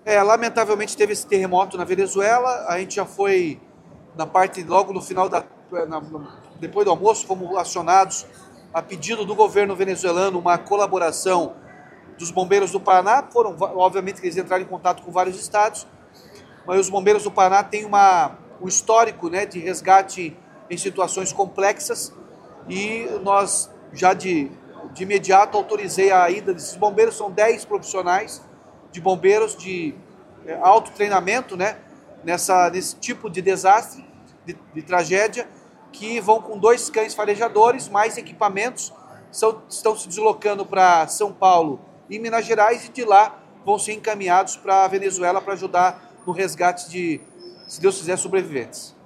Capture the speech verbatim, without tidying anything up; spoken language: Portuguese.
É, lamentavelmente teve esse terremoto na Venezuela, a gente já foi na parte, logo no final, da, na, depois do almoço, fomos acionados a pedido do governo venezuelano uma colaboração dos bombeiros do Paraná. Foram, obviamente, que eles entraram em contato com vários estados, mas os bombeiros do Paraná têm uma, um histórico, né, de resgate em situações complexas e nós já de, de imediato autorizei a ida desses bombeiros. São dez profissionais de bombeiros de é, alto treinamento, né, nessa, nesse tipo de desastre, de, de tragédia, que vão com dois cães farejadores, mais equipamentos, são, estão se deslocando para São Paulo e Minas Gerais, e de lá vão ser encaminhados para a Venezuela para ajudar no resgate de, se Deus quiser, sobreviventes.